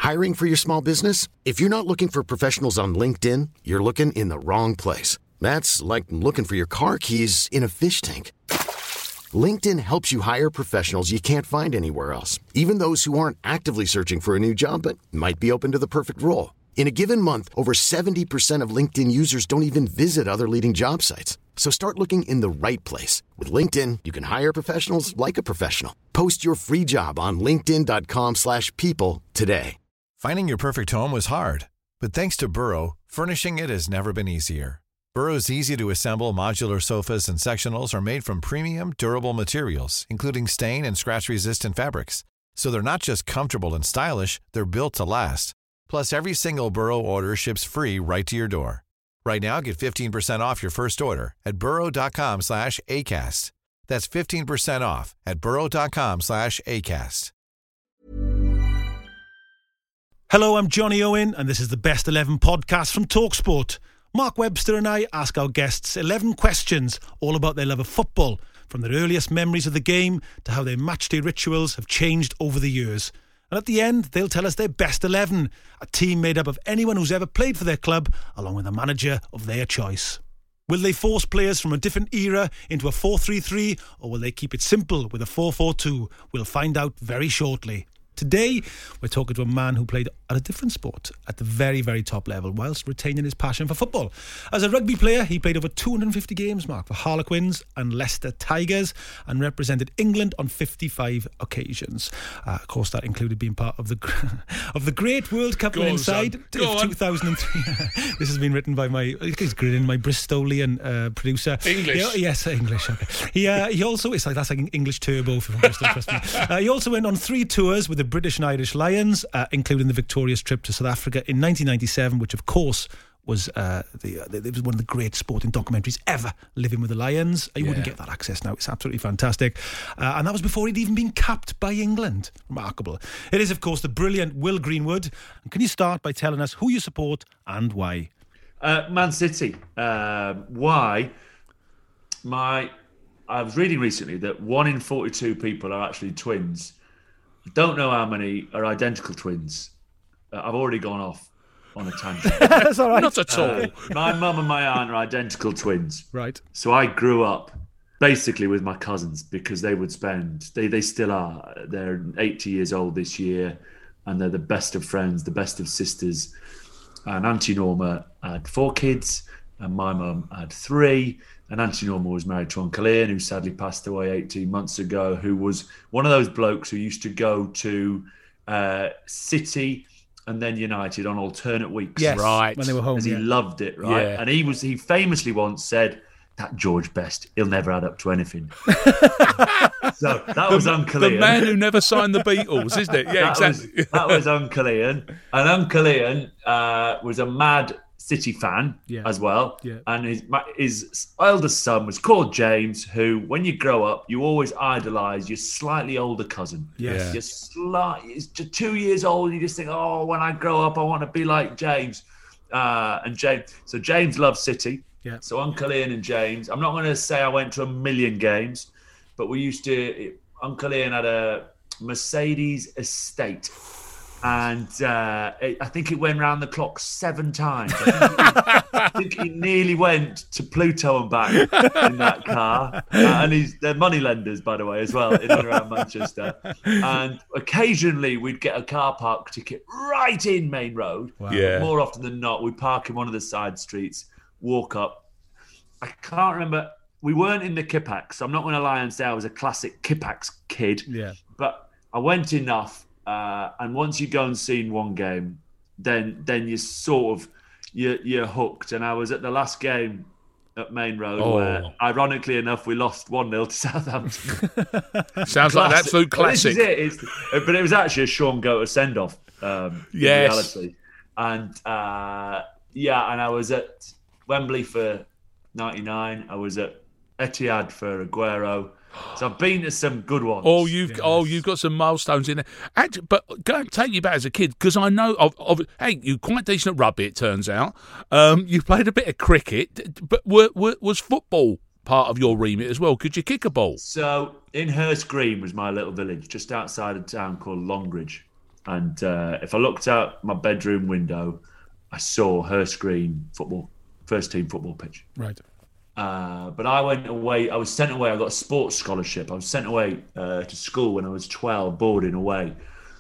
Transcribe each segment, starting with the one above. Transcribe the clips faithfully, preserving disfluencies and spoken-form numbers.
Hiring for your small business? If you're not looking for professionals on LinkedIn, you're looking in the wrong place. That's like looking for your car keys in a fish tank. LinkedIn helps you hire professionals you can't find anywhere else, even those who aren't actively searching for a new job but might be open to the perfect role. In a given month, over seventy percent of LinkedIn users don't even visit other leading job sites. So start looking in the right place. With LinkedIn, you can hire professionals like a professional. Post your free job on linkedin.com slash people today. Finding your perfect home was hard, but thanks to Burrow, furnishing it has never been easier. Burrow's easy-to-assemble modular sofas and sectionals are made from premium, durable materials, including stain and scratch-resistant fabrics. So they're not just comfortable and stylish, they're built to last. Plus, every single Burrow order ships free right to your door. Right now, get fifteen percent off your first order at burrow.com slash ACAST. That's fifteen percent off at burrow.com slash ACAST. Hello, I'm Johnny Owen, and this is the Best eleven podcast from TalkSport. Mark Webster and I ask our guests eleven questions all about their love of football, from their earliest memories of the game to how their matchday rituals have changed over the years. And at the end, they'll tell us their best eleven, a team made up of anyone who's ever played for their club, along with a manager of their choice. Will they force players from a different era into a four three three, or will they keep it simple with a four four two? We'll find out very shortly. Today, we're talking to a man who played at a different sport at the very, very top level whilst retaining his passion for football. As a rugby player, he played over two hundred fifty games, Mark, for Harlequins and Leicester Tigers, and represented England on fifty-five occasions. Uh, of course, that included being part of the of the Great World Cup inside of two thousand three. This has been written by my, he's grinning, my Bristolian uh, producer. English? He, yes, English. Okay. He uh, he also, it's like that's like English turbo from Bristol, trust me. Uh, he also went on three tours with the British and Irish Lions, uh, including the victorious trip to South Africa in nineteen ninety-seven, which of course was uh, the, uh, it was one of the great sporting documentaries ever, Living with the Lions. You yeah. wouldn't get that access now. It's absolutely fantastic. Uh, and that was before he'd even been capped by England. Remarkable. It is, of course, the brilliant Will Greenwood. And can you start by telling us who you support and why? Uh, Man City. Uh, why? My, I was reading recently that one in forty-two people are actually twins. I don't know how many are identical twins. Uh, I've already gone off on a tangent. That's all right. Not at all. Uh, my mum and my aunt are identical twins. Right. So I grew up basically with my cousins because they would spend, they, they still are, they're eighty years old this year, and they're the best of friends, the best of sisters. And Auntie Norma had four kids, and my mum had three. And Auntie Norma was married to Uncle Ian, who sadly passed away eighteen months ago, who was one of those blokes who used to go to uh, City and then United on alternate weeks. Yes, right. when they were home. Because yeah. he loved it, right? Yeah. And he was he famously once said, that George Best, he'll never add up to anything. So that was the, Uncle the Ian. The man who never signed the Beatles, isn't it? Yeah, that exactly. Was, that was Uncle Ian. And Uncle Ian uh, was a mad City fan yeah. as well. Yeah. And his his eldest son was called James, who, when you grow up, you always idolise your slightly older cousin. Yes. You're slight, it's just two years old, you just think, oh, when I grow up, I want to be like James. Uh, and James, so James loves City. Yeah. So Uncle Ian and James, I'm not going to say I went to a million games, but we used to, Uncle Ian had a Mercedes estate. And uh, it, I think it went round the clock seven times. I think, he, I think he nearly went to Pluto and back in that car. Uh, and he's, they're money lenders, by the way, as well, in and around Manchester. And occasionally we'd get a car park ticket right in Main Road. Wow. Yeah. More often than not, we'd park in one of the side streets, walk up. I can't remember. We weren't in the Kipax, so I'm not going to lie and say I was a classic Kipax kid. Yeah. But I went enough. Uh, and once you go and seen one game, then then you sort of you're, you're hooked. And I was at the last game at Main Road, Oh. where, ironically enough, we lost one nil to Southampton. Sounds like an absolute Well, this classic. is it. It's, but it was actually a Sean Goater send off. Um, Yes. In reality. And uh, yeah, and I was at Wembley for ninety-nine. I was at Etihad for Aguero. So I've been to some good ones. Oh, you've Yes. oh, you've got some milestones in there. Actually, but go and take you back as a kid, because I know of, of hey, you're quite decent at rugby. It turns out um, you played a bit of cricket, but were, were, was football part of your remit as well? Could you kick a ball? So in Hurst Green was my little village, just outside a town called Longridge, And uh, if I looked out my bedroom window, I saw Hurst Green football, first team football pitch. Right. Uh, but I went away. I was sent away. I got a sports scholarship. I was sent away uh, to school when I was twelve, boarding away.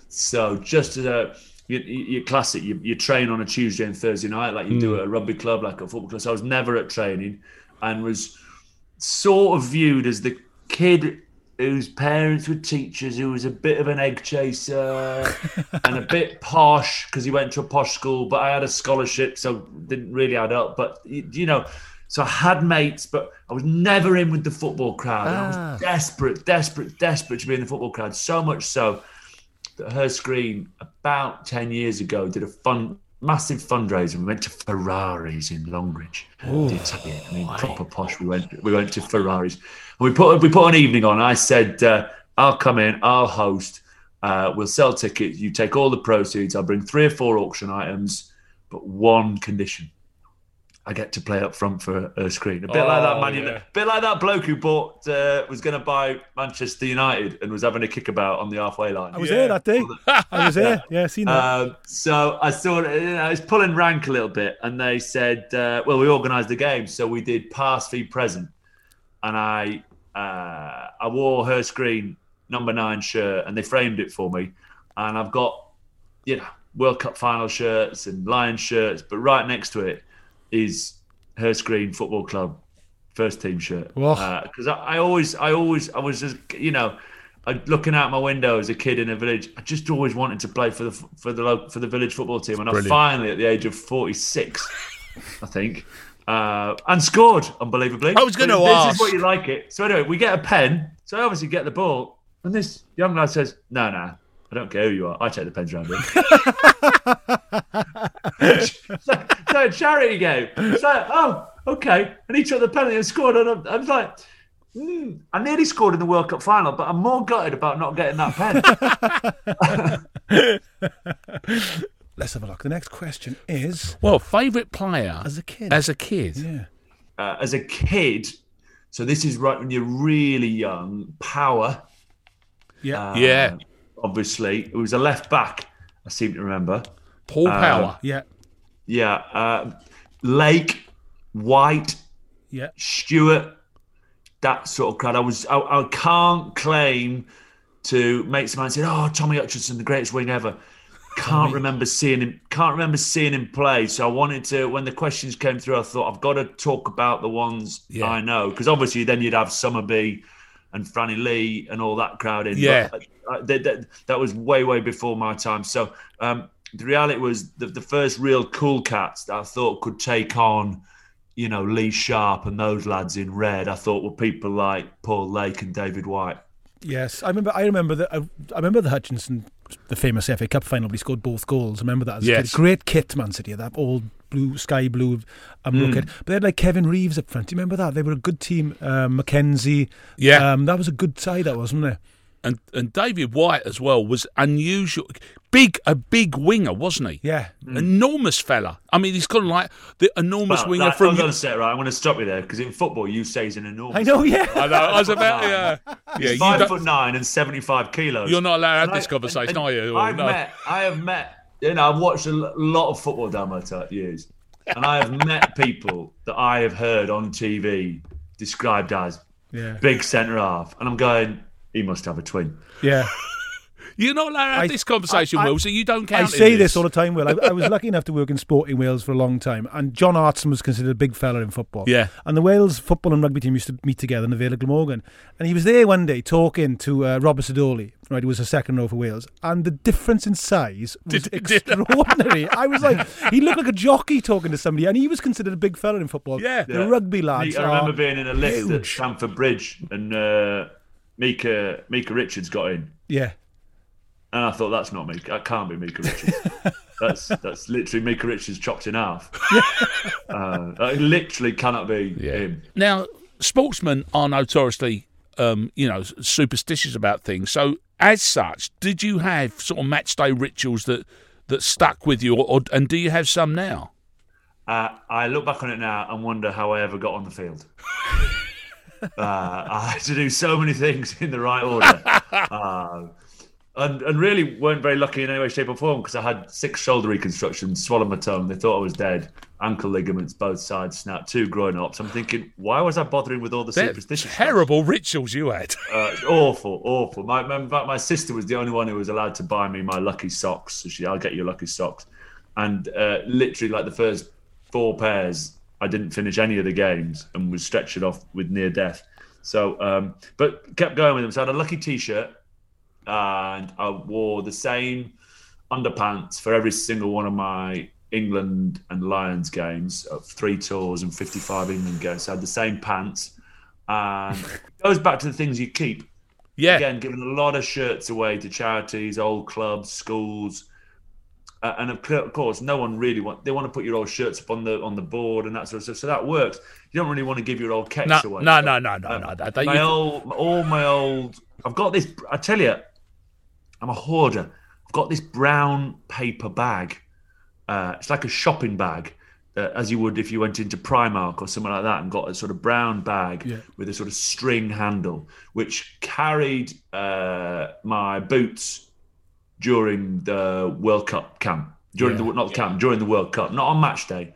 So just as a you, you're classic, you, you train on a Tuesday and Thursday night, like you mm. do at a rugby club, like a football club. So I was never at training, and was sort of viewed as the kid whose parents were teachers, who was a bit of an egg chaser and a bit posh because he went to a posh school. But I had a scholarship, so didn't really add up. But you, you know. So I had mates, but I was never in with the football crowd. And ah. I was desperate, desperate, desperate to be in the football crowd. So much so that Hurst Green, about ten years ago, did a fun, massive fundraiser. We went to Ferraris in Longridge. Ooh. Did it. I mean, proper posh. We went. We went to Ferraris. And we put we put an evening on. I said, uh, "I'll come in. I'll host. Uh, we'll sell tickets. You take all the proceeds. I'll bring three or four auction items, but one condition." I get to play up front for Hurst Green. A bit oh, like that man, yeah. a bit like that bloke who bought uh, was going to buy Manchester United and was having a kickabout on the halfway line. I was yeah. there that day. I was there. Yeah, seen that. Um, so I saw, you know, I was pulling rank a little bit, and they said, uh, "Well, we organised the game, so we did pass fee present," and I uh, I wore Hurst Green number nine shirt, and they framed it for me, and I've got, you know, World Cup final shirts and Lions shirts, but right next to it is Hurst Green Football Club first team shirt. Because uh, I, I always, I always, I was just, you know, I, looking out my window as a kid in a village, I just always wanted to play for the for the local, for the village football team, and Brilliant. I finally, at the age of forty-six, I think, uh, and scored unbelievably. I was going to ask. This is what you like it. So anyway, we get a pen. So I obviously get the ball, and this young lad says, "No, no, I don't care who you are. I take the pens round here." So a charity game. It's like, oh, okay. And he took the penalty and scored. And I was like, mm, I nearly scored in the World Cup final, but I'm more gutted about not getting that pen. Let's have a look. The next question is... Well, favourite player... As a kid. As a kid. Yeah. Uh, as a kid, so this is right when you're really young, Power. Yeah. Uh, yeah. Obviously. It was a left back, I seem to remember. Paul Power. Uh, yeah. Yeah. Uh, Lake, White, yeah, Stewart, that sort of crowd. I was. I, I can't claim to mates of mine said, "Oh, Tommy Hutchinson, the greatest wing ever." Can't remember seeing him. Can't remember seeing him play. So I wanted to. When the questions came through, I thought I've got to talk about the ones yeah. I know, because obviously then you'd have Summerby and Franny Lee and all that crowd in. Yeah, but, uh, that, that, that was way, way before my time. So. Um, The reality was the, the first real cool cats that I thought could take on, you know, Lee Sharp and those lads in red, I thought were people like Paul Lake and David White. Yes, I remember. I remember the. I, I remember the Hutchinson, the famous F A Cup final. He scored both goals. I remember that. As yes. a kid. Great kit, Man City. That old blue, sky blue, um, mm. kit. But they had like Kevin Reeves up front. Do you remember that? They were a good team. Um, Mackenzie. Yeah, um, that was a good side. That wasn't it? And and David White as well was unusual, big a big winger, wasn't he? Yeah, mm. enormous fella. I mean, he's got like the enormous well, winger that, from. I'm going to say it right. I'm going to stop you there because in football you say he's an enormous. I know, yeah. I know. I was about yeah. yeah he's five foot nine and seventy-five kilos. You're not allowed to have and this I, conversation, and, are you? I've no. met. I have met. You know, I've watched a lot of football down my t- years, and I have met people that I have heard on T V described as yeah. big centre half, and I'm going. He must have a twin. Yeah. You're not allowed to have I, this conversation, I, I, Will, so you don't count. I say this. this all the time, Will. I, I was lucky enough to work in sport in Wales for a long time, and John Hartson was considered a big fella in football. Yeah. And the Wales football and rugby team used to meet together in the Vale of Glamorgan. And he was there one day talking to uh, Robert Sidoli, right, who was a second row for Wales, and the difference in size was did, extraordinary. Did I was like, he looked like a jockey talking to somebody, and he was considered a big fella in football. Yeah. The yeah. rugby lads I remember being in a lift huge. at Stamford Bridge, and uh, Mika, Mika Richards got in. Yeah. And I thought, that's not Mika. That can't be Mika Richards. that's that's literally Mika Richards chopped in half. uh, it literally cannot be yeah. him. Now, sportsmen are notoriously, um, you know, superstitious about things. So, as such, did you have sort of match day rituals that, that stuck with you, or, or and do you have some now? Uh, I look back on it now and wonder how I ever got on the field. uh, I had to do so many things in the right order. uh, and, and really weren't very lucky in any way, shape or form because I had six shoulder reconstructions, swallowed my tongue. They thought I was dead. Ankle ligaments, both sides snapped, two groin ups. I'm thinking, why was I bothering with all the They're superstitions? terrible rituals you had. Uh, awful, awful. My, in fact, my sister was the only one who was allowed to buy me my lucky socks. So she, I'll get you lucky socks. And uh, literally, like the first four pairs, I didn't finish any of the games and was stretched off with near death. So, um, but kept going with them. So I had a lucky T-shirt, and I wore the same underpants for every single one of my England and Lions games, of three tours and fifty-five England games. So I had the same pants, and it goes back to the things you keep. Yeah. Again, giving a lot of shirts away to charities, old clubs, schools, uh, and of course, no one really want. They want to put your old shirts up on the on the board and that sort of stuff. So that works. You don't really want to give your old kecks No, away. no, no, no, no, Um, no. That, that my you- old, all my old. I've got this. I tell you, I'm a hoarder. I've got this brown paper bag. Uh, it's like a shopping bag, uh, as you would if you went into Primark or something like that, and got a sort of brown bag Yeah. with a sort of string handle, which carried uh, my boots during the World Cup camp, during Yeah. the not the camp, during the World Cup, not on match day.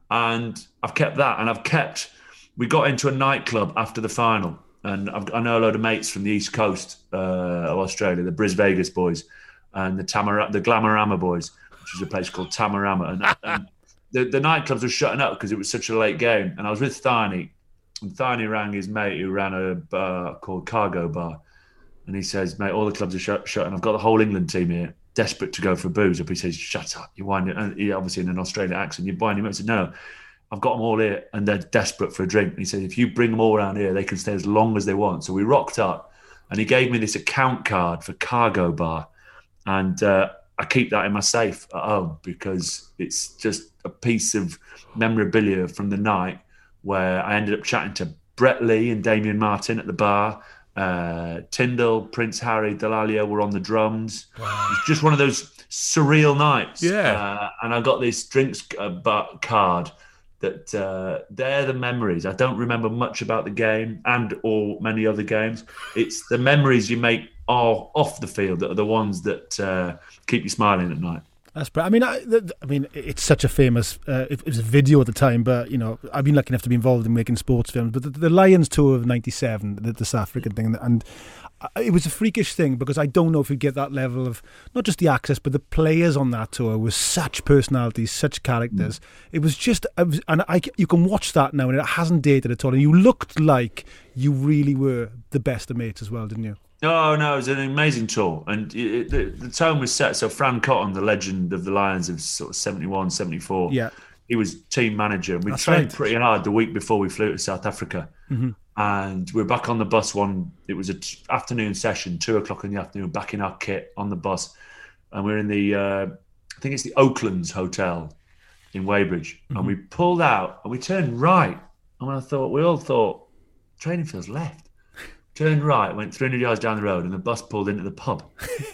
And I've kept that, and I've kept. We got into a nightclub after the final, and I've, I know a load of mates from the East Coast uh, of Australia, the Bris Vegas boys, and the Tamara, the Glamorama boys, which is a place called Tamarama, and, and the, the nightclubs were shutting up because it was such a late game. And I was with Thorny, and Thorny rang his mate who ran a bar called Cargo Bar, and he says, "Mate, all the clubs are shut, shut, and I've got the whole England team here, desperate to go for booze." Up, he says, "Shut up, you're winding," and he obviously in an Australian accent, "You're winding." I said, "No, I've got them all here, and they're desperate for a drink." And he said, "If you bring them all around here, they can stay as long as they want." So we rocked up, and he gave me this account card for Cargo Bar, and uh, I keep that in my safe at home because it's just a piece of memorabilia from the night where I ended up chatting to Brett Lee and Damien Martin at the bar. Uh, Tyndall, Prince Harry, Dalalia were on the drums. Wow. It's just one of those surreal nights. Yeah. Uh, and I got this drinks uh, bar card that uh, they're the memories. I don't remember much about the game and or many other games. It's the memories you make all off the field that are the ones that uh, keep you smiling at night. That's brilliant. I mean, I, the, I mean, it's such a famous. Uh, it, it was a video at the time, but you know, I've been lucky enough to be involved in making sports films. But the, the Lions tour of ninety-seven, the, the South African thing, and it was a freakish thing because I don't know if you get that level of not just the access, but the players on that tour were such personalities, such characters. Mm. It was just, it was, and I, you can watch that now, and it hasn't dated at all. And you looked like you really were the best of mates as well, didn't you? No, no, it was an amazing tour. And it, it, the, the tone was set. So Fran Cotton, the legend of the Lions of sort of seventy-one, seventy-four, yeah. he was team manager. And we That's trained right. pretty hard the week before we flew to South Africa. Mm-hmm. And we were back on the bus one, it was an t- afternoon session, two o'clock in the afternoon, back in our kit on the bus. And we we're in the, uh, I think it's the Oaklands Hotel in Weybridge. Mm-hmm. And we pulled out and we turned right. And I thought, we all thought, training field's left. Turned right, went three hundred yards down the road, and the bus pulled into the pub.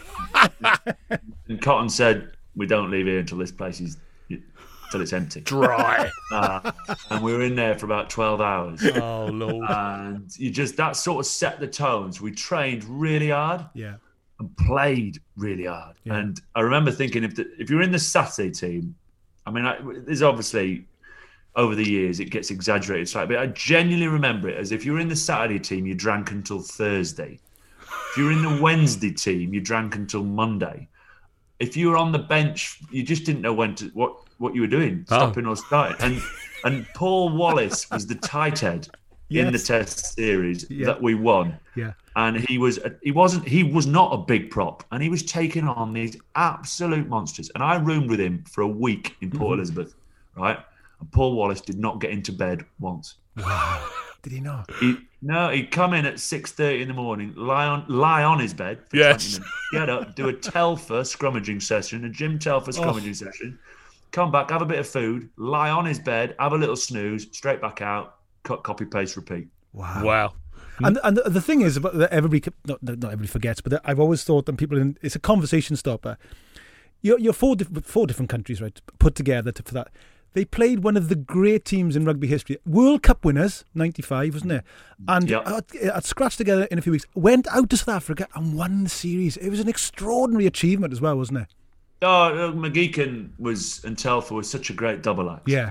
And Cotton said, "We don't leave here until this place is until it's empty, dry." Uh, and we were in there for about twelve hours. Oh Lord! And you just that sort of set the tones. We trained really hard, yeah, and played really hard. Yeah. And I remember thinking, if the, if you're in the Saturday team, I mean, I, there's obviously. Over the years, it gets exaggerated slightly, but I genuinely remember it as if you were in the Saturday team, you drank until Thursday. If you were in the Wednesday team, you drank until Monday. If you were on the bench, you just didn't know when to what, what you were doing, stopping oh. or starting. And and Paul Wallace was the tight head yes. in the Test series yeah. that we won. Yeah, and he was he wasn't he was not a big prop, and he was taking on these absolute monsters. And I roomed with him for a week in Port mm-hmm. Elizabeth, right? And Paul Wallace did not get into bed once. Wow. Did he not? He, no, he'd come in at six thirty in the morning, lie on lie on his bed for yes. twenty minutes, get up, do a Telfer scrummaging session, a Jim Telfer scrummaging oh. session, come back, have a bit of food, lie on his bed, have a little snooze, straight back out, cut, copy, paste, repeat. Wow. Wow. And and the thing is, that everybody, not, not everybody forgets, but I've always thought that people, in, it's a conversation stopper. You're, you're four, four different countries, right, put together to, for that. They played one of the great teams in rugby history. World Cup winners, ninety-five, wasn't it? And Yep. I'd, I'd scratched together in a few weeks. Went out to South Africa and won the series. It was an extraordinary achievement as well, wasn't it? Oh, McGeechan was and Telfer was such a great double act. Yeah.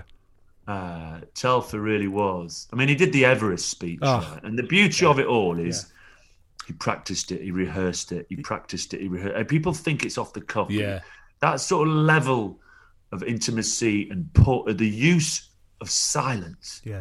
Uh, Telfer really was. I mean, he did the Everest speech. Oh. Right? And the beauty of it all is he practiced it, he rehearsed it, he practiced it, he rehearsed it. People think it's off the cuff. Yeah. That sort of level of intimacy and put, the use of silence Yeah.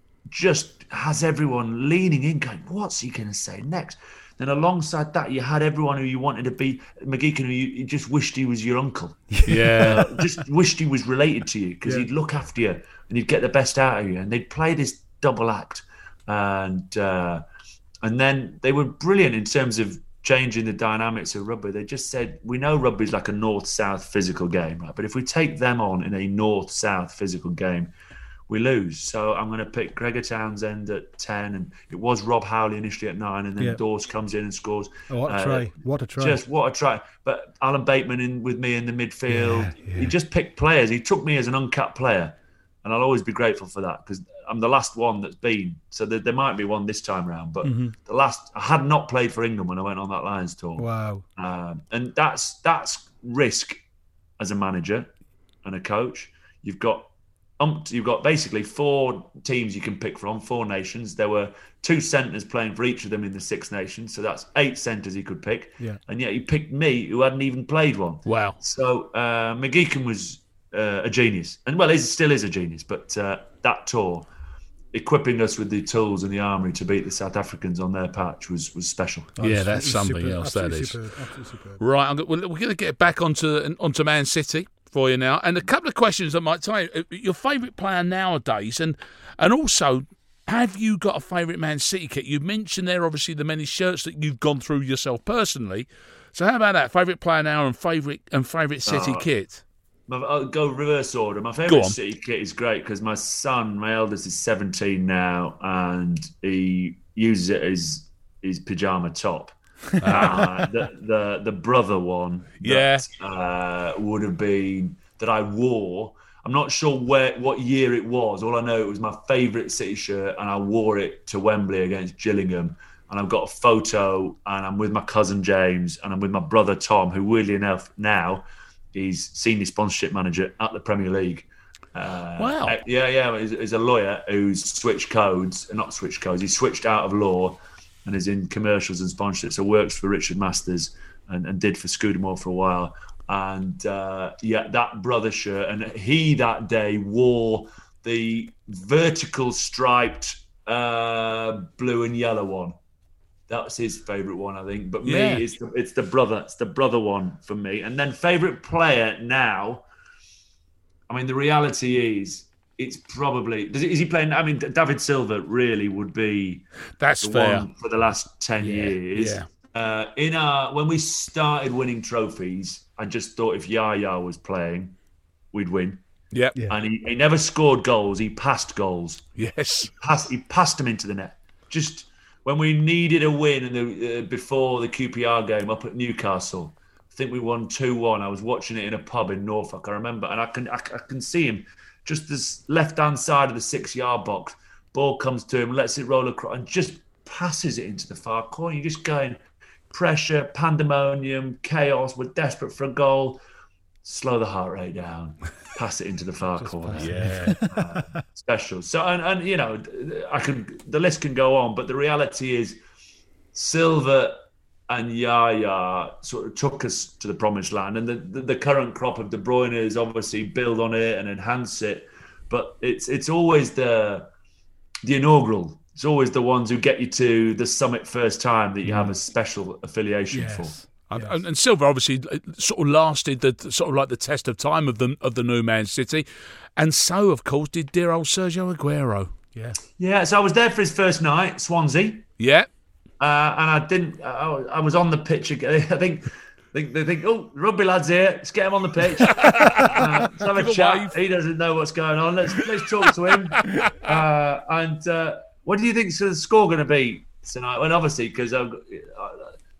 just has everyone leaning in going, what's he going to say next? Then alongside that, you had everyone who you wanted to be, McGeechan, who you, you just wished he was your uncle. Yeah. Uh, just wished he was related to you because Yeah. he'd look after you and he'd get the best out of you. And they'd play this double act. And uh, and then they were brilliant in terms of changing the dynamics of rugby. They just said, we know rugby's like a north-south physical game, right? But if we take them on in a north-south physical game, we lose. So I'm going to pick Gregor Townsend at ten, and it was Rob Howley initially at nine, and then Yeah. Dawes comes in and scores. Oh, what a Uh, try. What a try. Just what a try. But Alan Bateman in with me in the midfield. Yeah, yeah. He just picked players. He took me as an uncapped player, and I'll always be grateful for that because I'm the last one that's been. So there, there might be one this time round, but Mm-hmm. the last I had not played for England when I went on that Lions tour. Wow. Um, and that's that's risk as a manager and a coach. You've got um, you've got basically four teams you can pick from, four nations. There were two centres playing for each of them in the Six Nations, so that's eight centres he could pick. Yeah. And yet he picked me, who hadn't even played one. Wow. So uh, McGeechan was uh, a genius, and well, he still is a genius. But uh, that tour, equipping us with the tools in the armoury to beat the South Africans on their patch was was special. Yeah, that's It's something superb, else, that absolutely is. superb, absolutely superb. Right, I'm, go- we're going to get back onto onto Man City for you now, and a couple of questions that might tell you your favourite player nowadays, and and also, have you got a favourite Man City kit? You mentioned there obviously the many shirts that you've gone through yourself personally. So how about that? Favourite player now and favourite and favourite City Oh, kit. My- I'll go reverse order. My Go favourite on. City kit is great because my son, my eldest, is seventeen now, and he uses it as his pyjama top. uh, the, the the brother one, that, uh, would have been that I wore. I'm not sure where what year it was. All I know it was my favourite City shirt, and I wore it to Wembley against Gillingham. And I've got a photo, and I'm with my cousin James, and I'm with my brother Tom, who weirdly enough now he's senior sponsorship manager at the Premier League. Uh, Wow. uh, Yeah, yeah. He's, he's a lawyer who's switched codes, uh, not switched codes. He's switched out of law and is in commercials and sponsorship. So works for Richard Masters and, and did for Scudamore for a while. And uh, yeah, that brother shirt. And he that day wore the vertical striped uh, blue and yellow one. That's his favourite one, I think. But Yeah. me, it's the, it's the brother. It's the brother one for me. And then favourite player now. I mean, the reality is, it's probably does is he playing? I mean, David Silva really would be That's the fair. one for the last ten Yeah, years. yeah. Uh, in our when we started winning trophies, I just thought if Yaya was playing, we'd win. Yep. Yeah. And he, he never scored goals. He passed goals. Yes. Passed, he passed them into the net. Just when we needed a win in the, uh, before the Q P R game up at Newcastle, I think we won two one. I was watching it in a pub in Norfolk, I remember, and I can I, I can see him just this left-hand side of the six-yard box. Ball comes to him, lets it roll across, and just passes it into the far corner. You're just going, pressure, pandemonium, chaos, we're desperate for a goal. Slow the heart rate down, pass it into the far corner. Yeah. Uh, special. So, and, and you know, I can the list can go on, but the reality is, Silva and Yaya sort of took us to the promised land, and the, the, the current crop of De Bruyne is obviously build on it and enhance it. But it's it's always the the inaugural. It's always the ones who get you to the summit first time that you have a special affiliation for. Yes. And, and, and Silva obviously sort of lasted the sort of like the test of time of the of the new Man City, and so of course did dear old Sergio Aguero. Yeah. Yeah, so I was there for his first night, Swansea. Yeah, Uh, and I didn't. I, I was on the pitch again. I think, think they think, oh, rugby lads here. Let's get him on the pitch. uh, let's have Give a a chat. wave. He doesn't know what's going on. Let's let's talk to him. Uh, and uh, what do you think the score going to be tonight? Well, obviously, because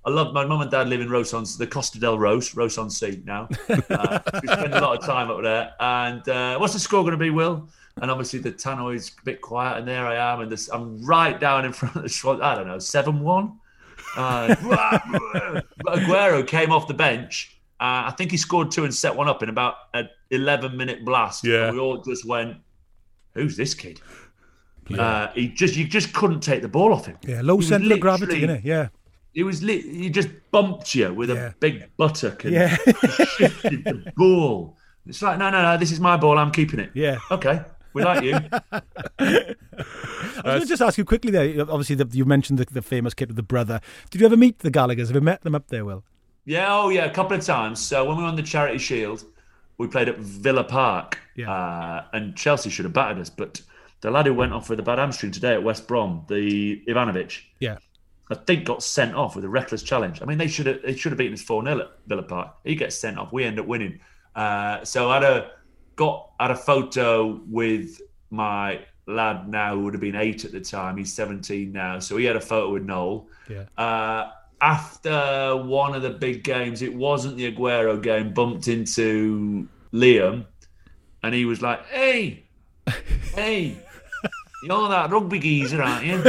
I love my mum and dad live in Ros-on, the Costa del Ros, Ros-on-Sea now. Uh, we spend a lot of time up there. And uh, what's the score going to be, Will? And obviously the tannoy's a bit quiet, and there I am, and this, I'm right down in front of the Swans. I don't know, seven one. Uh, Aguero came off the bench. Uh, I think he scored two and set one up in about an eleven-minute blast. Yeah. And we all just went, "Who's this kid?" Yeah. Uh, he just you just couldn't take the ball off him. Yeah, low centre of gravity, innit? Yeah. He was lit, he just bumped you with yeah. a big buttock and yeah. shifted the ball. It's like, no, no, no, this is my ball. I'm keeping it. Yeah. Okay, we like you. I was going to just ask you quickly there. Obviously, the, you mentioned the, the famous kid with the brother. Did you ever meet the Gallaghers? Have you met them up there, Will? Yeah, oh yeah, a couple of times. So when we won the Charity Shield, we played at Villa Park, yeah. uh, and Chelsea should have battered us, but the lad who went off with a bad hamstring today at West Brom, the Ivanovic, yeah, I think got sent off with a reckless challenge. I mean, they should have they should have beaten us four nil at Villa Park. He gets sent off. We end up winning. Uh, so I had a got had a photo with my lad now, who would have been eight at the time. He's seventeen now. So he had a photo with Noel. Yeah. Uh, after one of the big games, it wasn't the Aguero game, bumped into Liam, and he was like, "Hey, hey, you're that rugby geezer, aren't you?"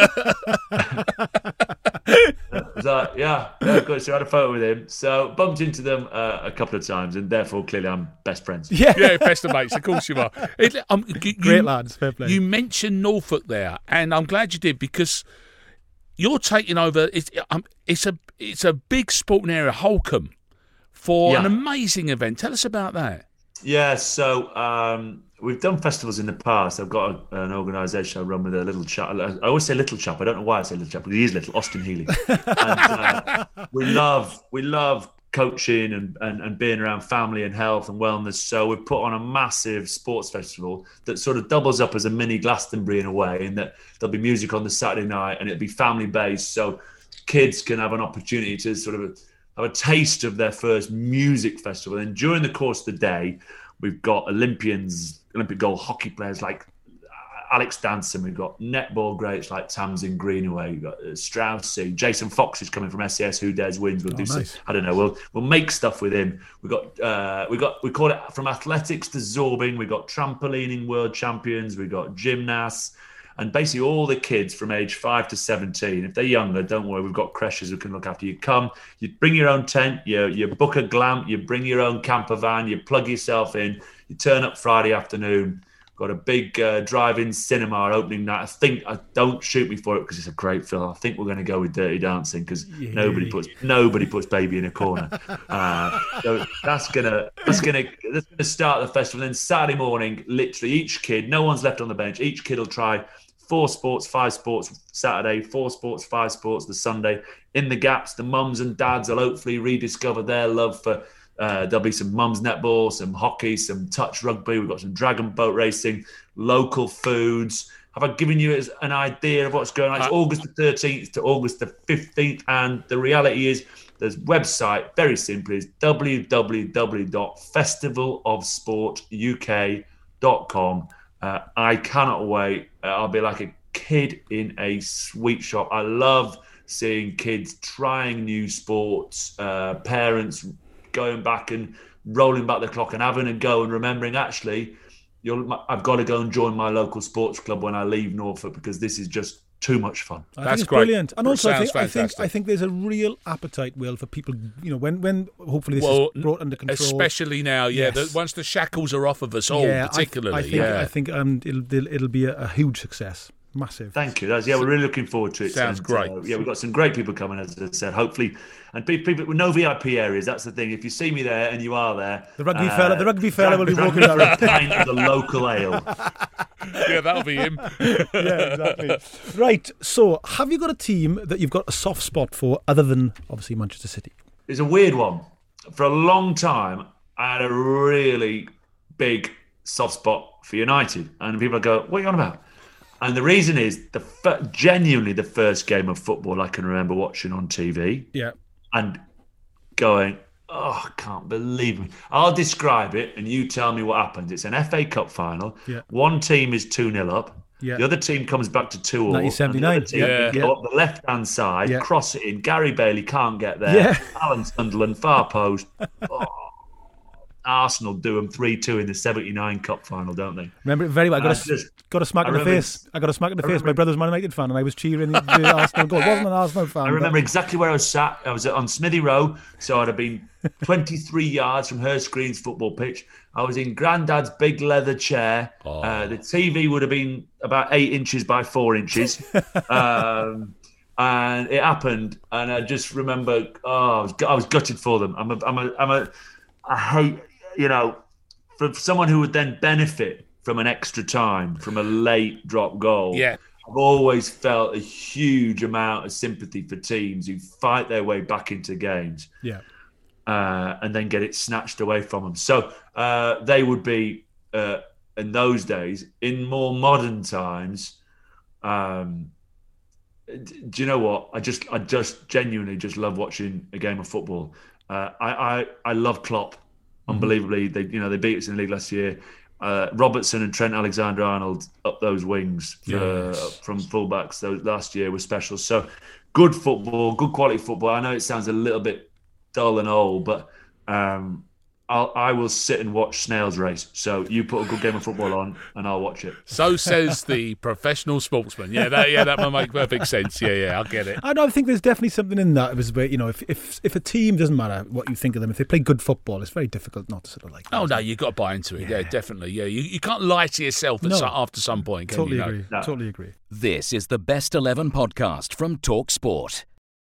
I was like, yeah, yeah, good. So I had a photo with him. So bumped into them uh, a couple of times, and therefore clearly I'm best friends. Yeah, yeah, best of mates. Of course you are. It, um, you, Great lads, fair play. You mentioned Norfolk there, and I'm glad you did, because you're taking over. It's um, it's a it's a big sporting area, Holcombe, for yeah. an amazing event. Tell us about that. Yeah, so um, we've done festivals in the past. I've got a, an organisation I run with a little chap. I always say little chap. I don't know why I say little chap, but he is little. Austin Healy. and, uh, we love we love coaching and, and, and being around family and health and wellness. So we've put on a massive sports festival that sort of doubles up as a mini Glastonbury in a way, in that there'll be music on the Saturday night and it'll be family based. So kids can have an opportunity to sort of have a taste of their first music festival. And during the course of the day, we've got Olympians, Olympic gold hockey players like Alex Danson. We've got netball greats like Tamsin Greenaway. We've got Straussy. Jason Fox is coming from S C S. Who Dares Wins. We'll oh, do nice. some, I don't know. We'll we'll make stuff with him. We got uh, we got we call it from athletics to zorbing. We got trampolining world champions. We got gymnasts. And basically all the kids from age five to seventeen, if they're younger, don't worry, we've got creches who can look after you. Come, you bring your own tent, you, you book a glamp, you bring your own camper van, you plug yourself in, you turn up Friday afternoon. Got a big uh, drive-in cinema opening night. I think, I don't shoot me for it because it's a great film. I think we're going to go with Dirty Dancing because yeah. nobody puts nobody puts Baby in a corner. Uh, so that's gonna that's gonna that's gonna start the festival. Then Saturday morning, literally each kid, no one's left on the bench. Each kid will try four sports, five sports Saturday, four sports, five sports the Sunday. In the gaps, the mums and dads will hopefully rediscover their love for. Uh, there'll be some mums netball, some hockey, some touch rugby. We've got some dragon boat racing, local foods. Have I given you an idea of what's going on? It's uh, August the thirteenth to August the fifteenth. And the reality is, there's website, very simply, is w w w dot festival of sport u k dot com. Uh, I cannot wait. Uh, I'll be like a kid in a sweet shop. I love seeing kids trying new sports, uh, parents going back and rolling back the clock and having a go and remembering, actually, you're, I've got to go and join my local sports club when I leave Norfolk because this is just too much fun. I That's think it's great. Brilliant. And It also, I sounds think, I think fantastic. I think there's a real appetite, Will, for people, you know, when, when hopefully this Well, is brought under control. Especially now, yeah. Yes. The, once the shackles are off of us all, yeah, particularly. I, th- I think, yeah. I think um, it'll, it'll be a, a huge success. Massive. Thank you. That's, yeah, we're really looking forward to it. Sounds and, great. Uh, yeah, we've got some great people coming, as I said. Hopefully, and people, people with no V I P areas. That's the thing. If you see me there, and you are there, The rugby uh, fella, the rugby fella will be grab walking me down. for a pint of the local ale. yeah, that'll be him. Yeah, exactly. Right. So, have you got a team that you've got a soft spot for, other than obviously Manchester City? It's a weird one. For a long time, I had a really big soft spot for United, and people go, "What are you on about?" And the reason is the f- genuinely the first game of football I can remember watching on T V. Yeah. And going, oh, I can't believe it. I'll describe it and you tell me what happened. It's an F A Cup final. Yeah. One team is two nil up. Yeah. The other team comes back to two all. nineteen seventy-nine. And the other team Yeah. go Yeah. up the left-hand side, Yeah. cross it in. Gary Bailey can't get there. Yeah. Alan Sunderland, far post. Oh, Arsenal do them three two in the seventy-nine Cup final, don't they? Remember it very well. I got, I a, just- got a smack I in the remember face. I got a smack in the I face. My remember- brother's Man United fan, and I was cheering the, the Arsenal goal. Wasn't an Arsenal fan. I remember but- exactly where I was sat. I was on Smithy Row, so I'd have been twenty-three yards from Hurst Green's football pitch. I was in Grandad's big leather chair. Oh. Uh, the T V would have been about eight inches by four inches. um, and it happened, and I just remember, oh, I was, I was gutted for them. I'm a, I'm a, I'm a, I hate, you know, for someone who would then benefit from an extra time, from a late drop goal. Yeah. I've always felt a huge amount of sympathy for teams who fight their way back into games Yeah. uh, and then get it snatched away from them. So uh, they would be, uh, in those days, in more modern times, um, do you know what? I just, I just genuinely just love watching a game of football. Uh, I, I, I love Klopp. Unbelievably, they, you know, they beat us in the league last year. Uh, Robertson and Trent Alexander-Arnold up those wings for, Yes. from fullbacks those last year was special. So good football, good quality football. I know it sounds a little bit dull and old, but um, I'll, I will sit and watch snails race. So you put a good game of football on, and I'll watch it. So says the professional sportsman. Yeah, that yeah, that would make perfect sense. Yeah, yeah, I get it. I know. I think there's definitely something in that. It was where, you know, if, if if a team, doesn't matter what you think of them, if they play good football, it's very difficult not to sort of like. Oh no, you got to buy into it. Yeah, definitely. Yeah, you, you can't lie to yourself at No. some, after some point. Can Totally you know? agree. No. Totally agree. This is the Best eleven podcast from Talk Sport.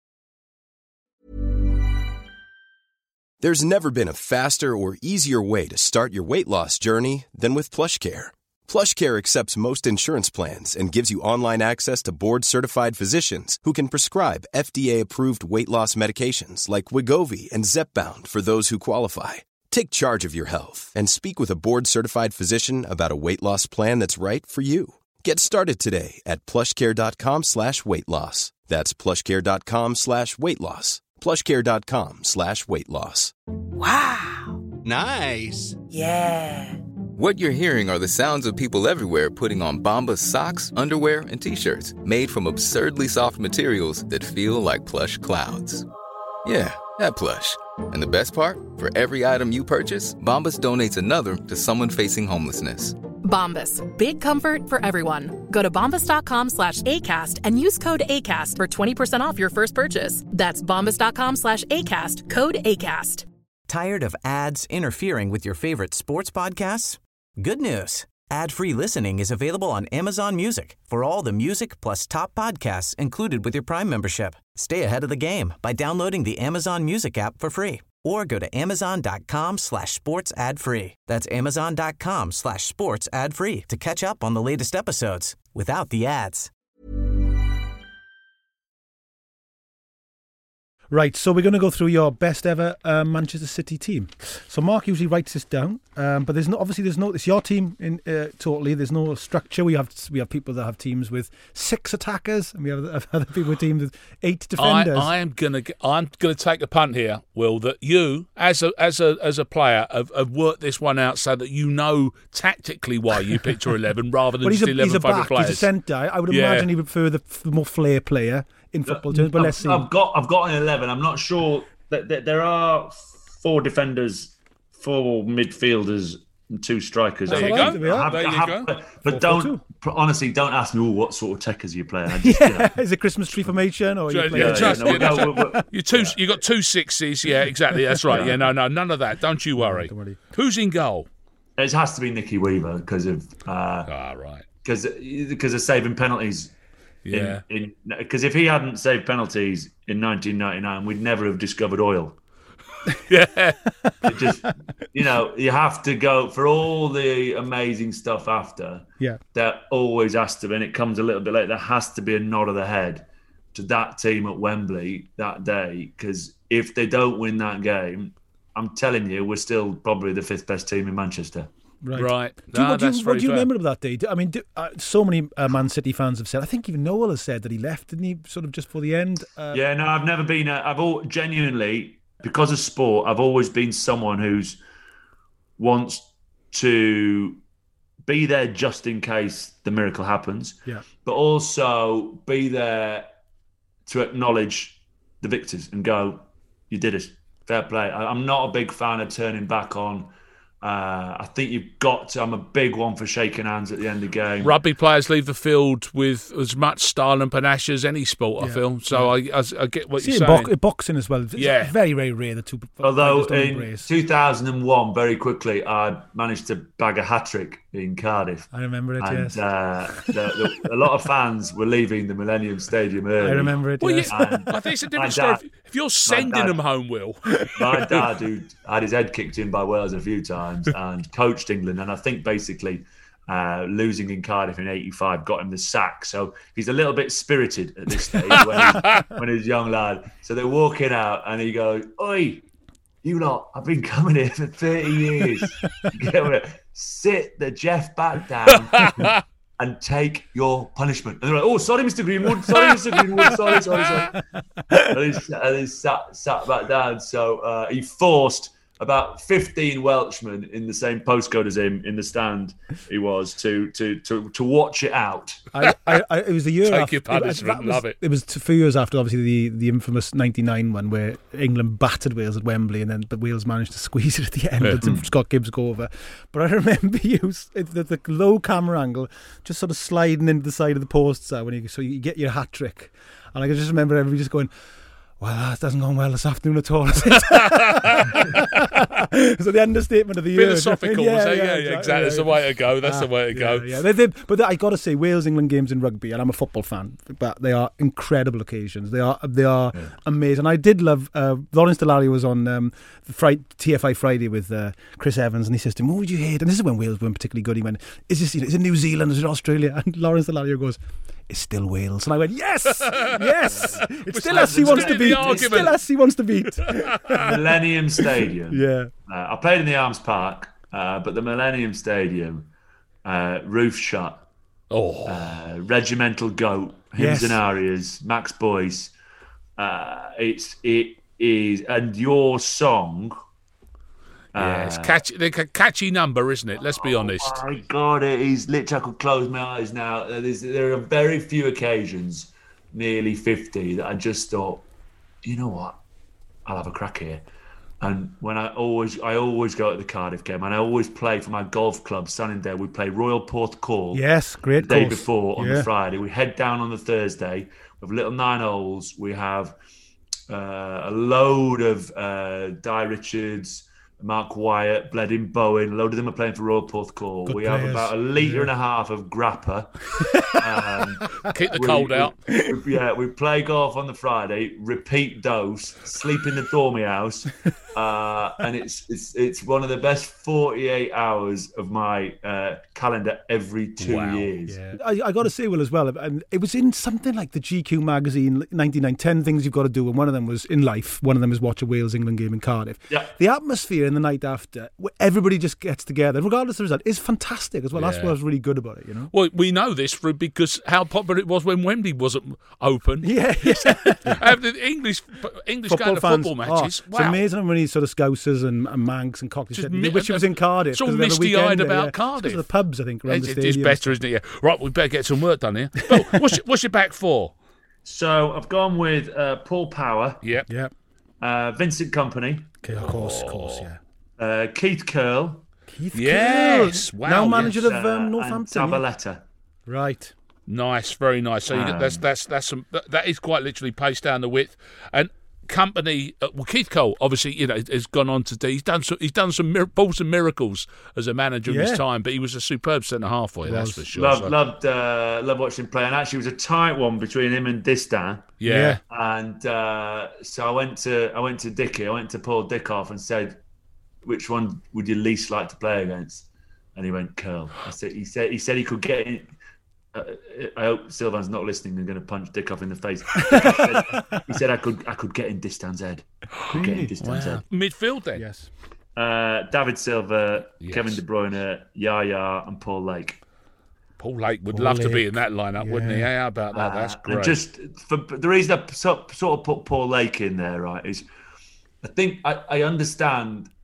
There's never been a faster or easier way to start your weight loss journey than with PlushCare. PlushCare accepts most insurance plans and gives you online access to board-certified physicians who can prescribe F D A-approved weight loss medications like Wegovy and Zepbound for those who qualify. Take charge of your health and speak with a board-certified physician about a weight loss plan that's right for you. Get started today at plushcare.com slash weight loss. That's plushcare.com slash weight loss. plushcare.com slash weight loss. Nice. Yeah. What you're hearing are the sounds of people everywhere putting on Bombas socks, underwear, and T-shirts made from absurdly soft materials that feel like plush clouds. Yeah, that plush. And the best part? For every item you purchase, Bombas donates another to someone facing homelessness. Bombas. Big comfort for everyone. Go to bombas.com slash ACAST and use code ACAST for twenty percent off your first purchase. That's bombas.com slash ACAST. Code ACAST. Tired of ads interfering with your favorite sports podcasts? Good news. Ad-free listening is available on Amazon Music for all the music plus top podcasts included with your Prime membership. Stay ahead of the game by downloading the Amazon Music app for free or go to amazon.com slash sports ad free. That's amazon.com slash sports ad free to catch up on the latest episodes without the ads. Right, so we're going to go through your best ever uh, Manchester City team. So Mark usually writes this down, um, but there's no obviously there's no it's your team in uh, totally. There's no structure. We have we have people that have teams with six attackers, and we have other people with teams with eight defenders. I, I am gonna g- I'm gonna take a punt here, Will, that you as a as a as a player have, have worked this one out so that you know tactically why you picked your eleven rather than Well, he's just a, eleven he's a favourite back. players. He's a centre. I would Yeah. imagine he would prefer the, the more flair player in football terms. But I've, let's see. I've got I've got an eleven. I'm not sure that, that there are four defenders, four midfielders, and two strikers. There you That's all right, go. there we are. I have- There I you have- go. But, Four, but four, don't honestly don't ask me "Ooh, what sort of techers you play. I just, you know, Yeah, is it Christmas tree formation or are you Yeah, playing? yeah, just- no, we'll yeah, go- we'll- we'll- You two, you got two sixes, yeah, exactly. That's right. Yeah, no, no, none of that. Don't you worry. Don't worry. Who's in goal? it has to be Nicky Weaver because of uh, Ah, right. because because of saving penalties. Yeah. In because if he hadn't saved penalties in nineteen ninety-nine, we'd never have discovered oil. Yeah. It just, you know, you have to go for all the amazing stuff after. Yeah. There always has to be, and it comes a little bit late. There has to be a nod of the head to that team at Wembley that day, because if they don't win that game, I'm telling you, we're still probably the fifth best team in Manchester. Right. Right. Do you, No, what do you, that's what very do you fair. remember of that day? Do- I mean, do, uh, so many uh, Man City fans have said. I think even Noel has said that he left, didn't he? Sort of just for the end. Uh, Yeah, no, I've never been. A, I've all genuinely, because of sport, I've always been someone who's wants to be there just in case the miracle happens. Yeah. But also be there to acknowledge the victors and go, you did it. Fair play. I, I'm not a big fan of turning back on. Uh, I think you've got to. I'm a big one for shaking hands at the end of the game. Rugby players leave the field with as much style and panache as any sport, I Yeah. feel. So I, I, I get what See, you're in saying. bo- boxing as well. It's Yeah. very, very rare the two. Although fighters don't in embrace. two thousand one, very quickly, I managed to bag a hat-trick in Cardiff. I remember it, and, yes. Uh, the, the, a lot of fans were leaving the Millennium Stadium early. I remember it, Well, yes. yeah, And I think it's a my different story. dad- If, if you're sending dad- them home, Will. My dad, who had his head kicked in by Wales a few times and coached England, and I think basically uh, losing in Cardiff in eighty-five got him the sack. So he's a little bit spirited at this stage when, he's, when he's a young lad. So they're walking out and he goes, "Oi, you lot, I've been coming here for thirty years. Get with it. Sit the Jeff back down and take your punishment." And they're like, "Oh, sorry, Mister Greenwood. Sorry, Mister Greenwood. Sorry, sorry, sorry." And he, and he sat, sat back down. So uh, he forced about fifteen Welshmen in the same postcode as him in the stand he was to to to, to watch it out. I, I, I, it was the year Take after. your punishment, was, love it. It was a few years after, obviously, the, the infamous ninety-nine one where England battered Wales at Wembley, and then but Wales managed to squeeze it at the end and Scott Gibbs go over. But I remember you the, the low camera angle, just sort of sliding into the side of the posts uh, when you so you get your hat trick, and I can just remember everybody just going, "Well, that hasn't gone well this afternoon at all." So the understatement of the year. Philosophical, yeah, was it? yeah, Yeah, exactly. exactly. That's the way to go. That's Ah, the way to yeah, go. Yeah, they, they, but I got to say, Wales England games in rugby, and I'm a football fan, but they are incredible occasions. They are they are yeah. amazing. I did love. Uh, Lawrence Dallaglio was on um, the Friday, T F I Friday with uh, Chris Evans, and he says to him, "What would you hate?" And this is when Wales weren't particularly good. He went, "Is this? You know, is it New Zealand? Is it Australia?" And Lawrence Dallaglio goes, "It's still Wales." And I went, "Yes, yes, it's still us he wants to beat. It's still us he wants to beat." Millennium Stadium. Yeah. Uh, I played in the Arms Park, uh, but the Millennium Stadium, uh, roof shut. Oh. Uh, regimental goat, hymns Yes. and arias, Max Boyce. Uh, it's it is, and your song. Yeah, it's catchy, they're a catchy number, isn't it? Let's be honest. Oh my God, it is literally. I could close my eyes now. There's, there are very few occasions, nearly fifty, that I just thought, you know what, I'll have a crack here. And when I always, I always go to the Cardiff game, and I always play for my golf club, Sunningdale. We play Royal Port Call. Yes, great The day course. before on Yeah. the Friday, we head down on the Thursday with little nine holes. We have uh, a load of uh, Di Richards, Mark Wyatt, Bledin Bowen. A load of them are playing for Royal Porthcawl. Good We players. have about a litre Yeah. and a half of grappa. um, Keep the we- cold we- out. we- yeah, we play golf on the Friday, repeat dose, sleep in the dormy house, uh, and it's it's it's one of the best forty-eight hours of my uh, calendar every two Wow. years. Yeah. I, I got to say, Will, as well, um, it was in something like the G Q magazine, ninety-nine, ten things you've got to do, and one of them was in life. One of them is watch a Wales-England game in Cardiff. Yeah. The atmosphere in the night after, where everybody just gets together, regardless of the result, is fantastic as well. That's Yeah. what's really good about it, you know? Well, we know this for because how popular it was when Wembley wasn't open. Yeah, yeah. Have the English English going to fans, football matches. oh, wow. it's amazing when he sort of Scousers and, and Manx and Cockney Just said, mi- which was in Cardiff. it's all 'cause they have a misty-eyed weekend there, about yeah. Cardiff. It's 'cause of the pubs, I think, around It's, the it's stadium. better, isn't it? Yeah. Right, we better get some work done here. Bill, what's, your, what's your back four? So I've gone with uh, Paul Power, Yep. Yeah. uh, Vincent Kompany, Okay, of course, of course, yeah. uh, Keith Curle, Keith Yes, Curle, wow, now manager yes. of uh, um, and Northampton. yeah. Zabaleta. Right. Nice, very nice. So you get, that's Um, that's that's some that, that is quite literally paced down the width. And Company, uh, well, Keith Cole obviously, you know, has gone on to do. He's done some, he's done some mir- pulled some miracles as a manager in Yeah. his time, but he was a superb centre half for you, that's Was. for sure. Loved, So, loved, uh, loved watching him play, and actually it was a tight one between him and Distan. yeah. Yeah. And uh, so I went to I went to Dickie, I went to Paul Dickoff and said, "Which one would you least like to play against?" And he went, "Curl." I said, he said he said he could get in. Uh, I hope Sylvan's not listening and going to punch Dickoff in the face. Dickoff said, he said I could I could get in Distan's head. I could get in Distan's head. Midfield then. Yes. Uh, David Silva, Yes. Kevin De Bruyne, Yaya, and Paul Lake. Paul Lake would Paul love to be Lake. in that lineup, wouldn't he? Yeah. Yeah, how about that? That's Uh, great. And just for the reason I so- sort of put Paul Lake in there, right, is I think I, I understand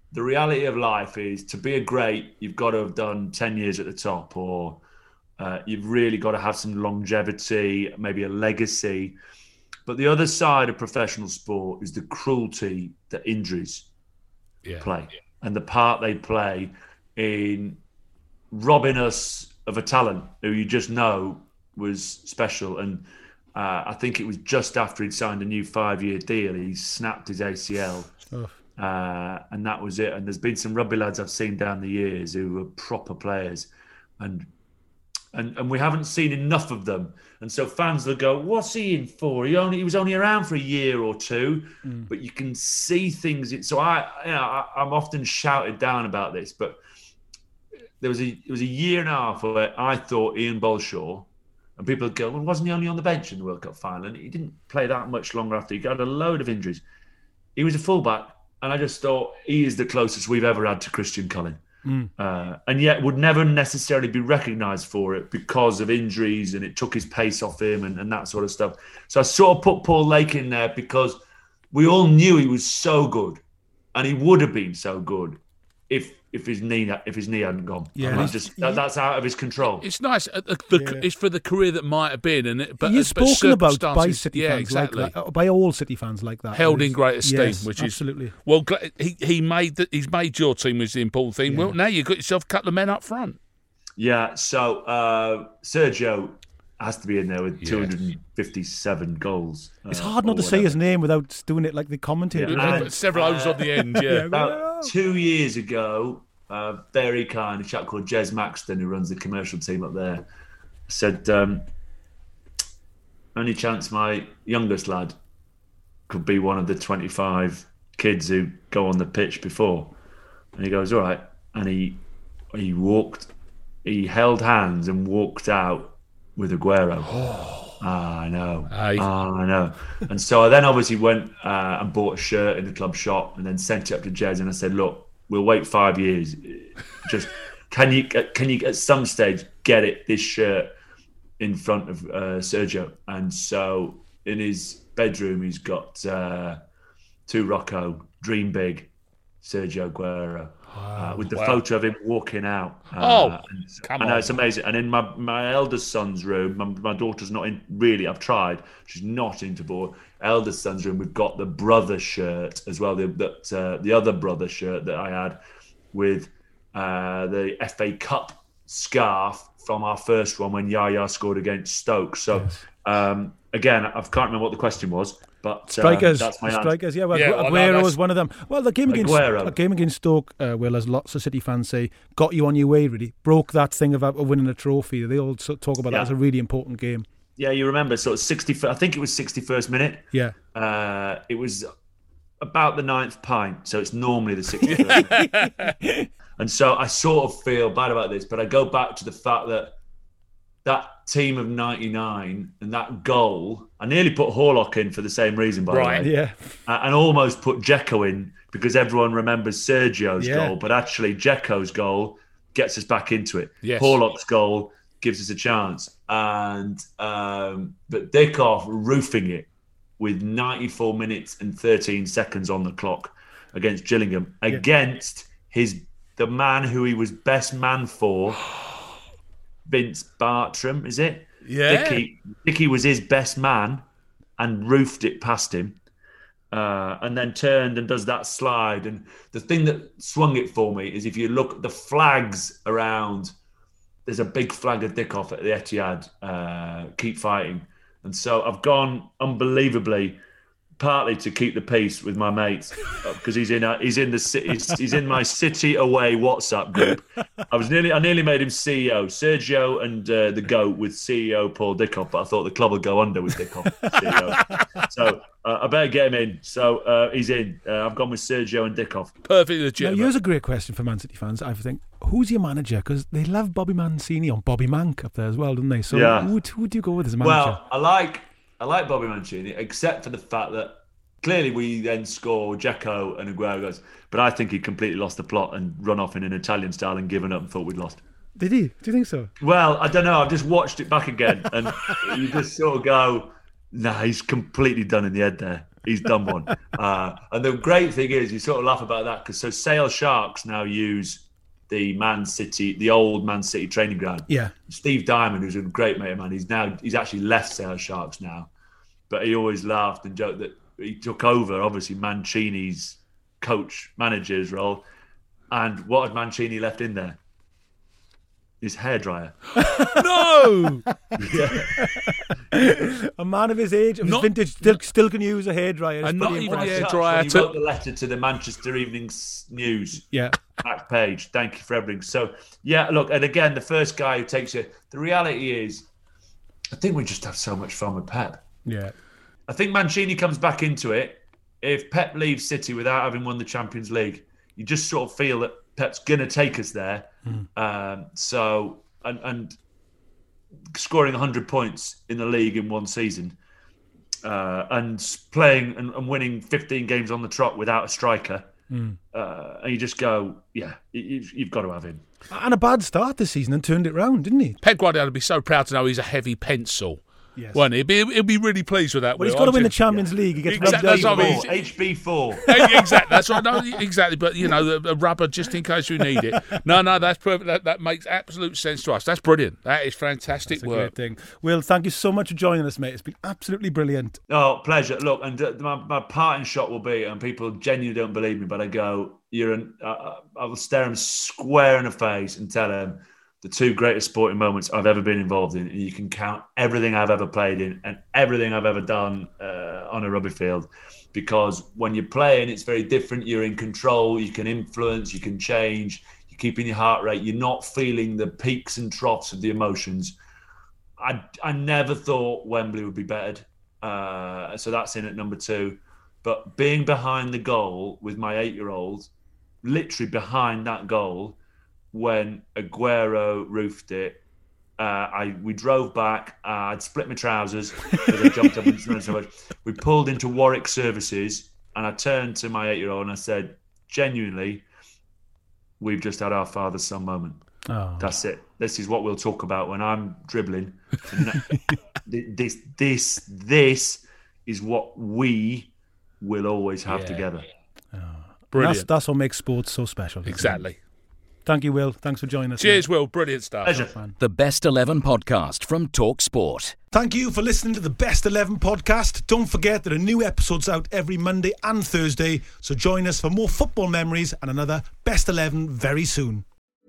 the reality of life is to be a great, you've got to have done ten years at the top, or uh, you've really got to have some longevity, maybe a legacy. But the other side of professional sport is the cruelty that injuries yeah. play, and the part they play in robbing us of a talent who you just know was special. And uh, I think it was just after he'd signed a new five-year deal, he snapped his A C L. Oh. Uh, and that was it. And there's been some rugby lads I've seen down the years who were proper players, and and and we haven't seen enough of them. And so fans will go, "What's he in for? He only he was only around for a year or two." Mm. But you can see things. So I, you know, I, I'm often shouted down about this, but there was a it was a year and a half where I thought Ian Bolshaw, and people would go, "Well, wasn't he only on the bench in the World Cup final?" And he didn't play that much longer after he got a load of injuries. He was a fullback. And I just thought he is the closest we've ever had to Christian Cullen. Mm. Uh, and yet would never necessarily be recognised for it because of injuries, and it took his pace off him and, and that sort of stuff. So I sort of put Paul Lake in there because we all knew he was so good, and he would have been so good if if his knee if his knee hadn't gone. Yeah, that just that, that's out of his control. It's nice. Uh, the, the, yeah. It's for the career that might have been, and it, but he's but spoken about by City yeah, fans exactly. like that, by all City fans like that, held in great esteem. Yes, which absolutely. is well, he he made the, he's made your team was the important thing. Yeah. Well, now you've got yourself a couple of men up front. Yeah. So uh, Sergio has to be in there with yeah. two hundred fifty-seven goals. It's uh, hard not to whatever. say his name without doing it like the commentator. Yeah. And, Several O's uh, on the end. Yeah. About two years ago. Uh, very kind, a chap called Jez Maxton, who runs the commercial team up there, said, um, only chance my youngest lad could be one of the twenty-five kids who go on the pitch before. And he goes, all right. And he he walked, he held hands and walked out with Aguero. Oh, I know. Aye. Oh, I know. And so I then obviously went uh, and bought a shirt in the club shop and then sent it up to Jez, and I said, look, we'll wait five years. Just can you can you at some stage get it this shirt in front of uh, Sergio? And so in his bedroom, he's got uh, to Rocco, Dream Big, Sergio Aguero, uh, with the wow. photo of him walking out. Uh, oh, come I on! know it's amazing. And in my my eldest son's room, my, my daughter's not in. Really, I've tried. She's not into ball. Eldest son's room, we've got the brother shirt as well. The that uh, the other brother shirt that I had with uh, the F A Cup scarf from our first one when Yaya scored against Stoke. So yes. um, again, I can't remember what the question was, but strikers, uh, that's my strikers. Yeah, well, yeah, Aguero well, no, was one of them. Well, the game against Aguero. a game against Stoke, uh, well, as lots of City fans say, got you on your way. Really broke that thing of, of winning a trophy. They all talk about yeah. that as a really important game. Yeah, you remember. So it's sixty. I think it was sixty-first minute. Yeah. Uh, it was about the ninth pint, so it's normally the sixty-first. And so I sort of feel bad about this, but I go back to the fact that that team of ninety-nine and that goal, I nearly put Horlock in for the same reason, by right, the way. Yeah. Uh, and almost put Dzeko in because everyone remembers Sergio's yeah. goal, but actually Dzeko's goal gets us back into it. Yes. Horlock's goal gives us a chance. And um, but Dickov roofing it with ninety-four minutes and thirteen seconds on the clock against Gillingham, yeah. against his the man who he was best man for, Vince Bartram, is it? Yeah. Dickie, Dickie was his best man and roofed it past him. Uh, and then turned and does that slide. And the thing that swung it for me is if you look at the flags around, there's a big flag of Dickov at the Etihad, uh, keep fighting. And so I've gone unbelievably, partly to keep the peace with my mates, because he's in a, he's in the he's, he's in my City away WhatsApp group. I was nearly I nearly made him C E O, Sergio and uh, the GOAT with C E O Paul Dickov, but I thought the club would go under with Dickov. C E O. So uh, I better get him in. So uh, he's in. Uh, I've gone with Sergio and Dickov. Perfectly legitimate. Now, here's a great question for Man City fans. I think, who's your manager? Because they love Bobby Mancini on Bobby Mank up there as well, don't they? So yeah. who, who do you go with as a manager? Well, I like I like Bobby Mancini, except for the fact that clearly we then score Dzeko and Aguero goes, but I think he completely lost the plot and run off in an Italian style and given up and thought we'd lost. Did he? Do you think so? Well, I don't know. I've just watched it back again, and you just sort of go, nah, he's completely done in the head there. He's done one. Uh, and the great thing is, you sort of laugh about that because so Sale Sharks now use the Man City, the old Man City training ground. Yeah. Steve Diamond, who's a great mate of mine, he's now he's actually left Sale Sharks now, but he always laughed and joked that he took over, obviously, Mancini's coach manager's role. And what had Mancini left in there? His hairdryer. No! A man of his age, of his Not- vintage, still, still can use a hairdryer. It's And not pretty even impressive. the That's hairdryer when he to- wrote the letter to the Manchester Evening News. Yeah. Back page. Thank you for everything. So, yeah, look, and again, the first guy who takes it. The reality is, I think we just have so much fun with Pep. Yeah. I think Mancini comes back into it. If Pep leaves City without having won the Champions League, you just sort of feel that Pep's going to take us there. Mm. Um, so, and, and scoring one hundred points in the league in one season uh, and playing and, and winning fifteen games on the trot without a striker. Mm. Uh, and you just go, yeah, you, you've got to have him. And a bad start this season and turned it round, didn't he? Pep Guardiola would be so proud to know he's a heavy pencil. Yes. Won't he? He'll be, he'll be really pleased with that. Well, he's Will, got to win the aren't Champions League. He gets Exactly, rubbed that's out. what I mean. Four, H B four. you? Exactly. That's right. No, exactly. But you know, the, the rubber just in case we need it. No, no, that's perfect. That, that makes absolute sense to us. That's brilliant. That is fantastic That's a work. great thing. Will, thank you so much for joining us, mate. It's been absolutely brilliant. Oh, pleasure. Look, and uh, my, my parting shot will be, and people genuinely don't believe me, but I go, you're an, uh, I will stare him square in the face and tell him the two greatest sporting moments I've ever been involved in. And you can count everything I've ever played in and everything I've ever done uh, on a rugby field. Because when you're playing, it's very different. You're in control. You can influence. You can change. You're keeping your heart rate. You're not feeling the peaks and troughs of the emotions. I, I never thought Wembley would be bettered. Uh, so that's in at number two. But being behind the goal with my eight-year-old, literally behind that goal, when Aguero roofed it, uh, I we drove back. Uh, I'd split my trousers because I jumped up and snowed so much. We pulled into Warwick Services, and I turned to my eight-year-old and I said, "Genuinely, we've just had our father's son moment. Oh. That's it. This is what we'll talk about when I'm dribbling. this, this, this is what we will always have Yeah. together." Brilliant. That's, that's what makes sports so special. isn't it? Exactly. Thank you, Will. Thanks for joining us. Cheers, mate. Will. Brilliant stuff. Pleasure. The Best eleven podcast from Talk Sport. Thank you for listening to the Best eleven podcast. Don't forget there are new episodes out every Monday and Thursday, so join us for more football memories and another Best eleven very soon.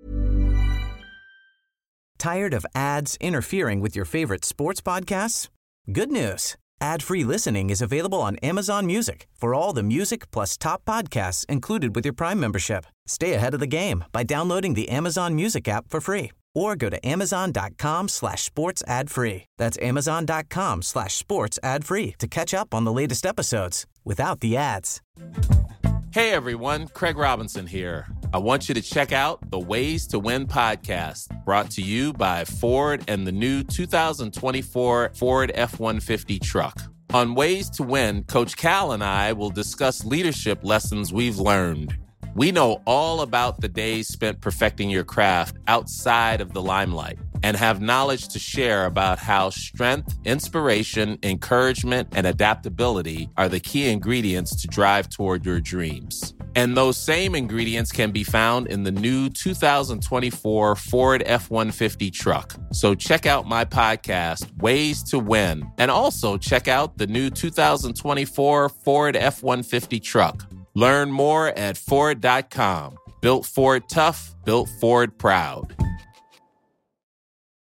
Tired of ads interfering with your favorite sports podcasts? Good news. Ad-free listening is available on Amazon Music for all the music plus top podcasts included with your Prime membership. Stay ahead of the game by downloading the Amazon Music app for free or go to amazon.com slash sports ad free. That's amazon.com slash sports ad free to catch up on the latest episodes without the ads. Hey everyone, Craig Robinson here. I want you to check out the Ways to Win podcast, brought to you by Ford and the new two thousand twenty-four Ford F one fifty truck. On Ways to Win, Coach Cal and I will discuss leadership lessons we've learned. We know all about the days spent perfecting your craft outside of the limelight and have knowledge to share about how strength, inspiration, encouragement, and adaptability are the key ingredients to drive toward your dreams. And those same ingredients can be found in the new two thousand twenty-four Ford F one fifty truck. So check out my podcast, Ways to Win, and also check out the new two thousand twenty-four Ford F one fifty truck. Learn more at Ford dot com. Built Ford tough, built Ford proud.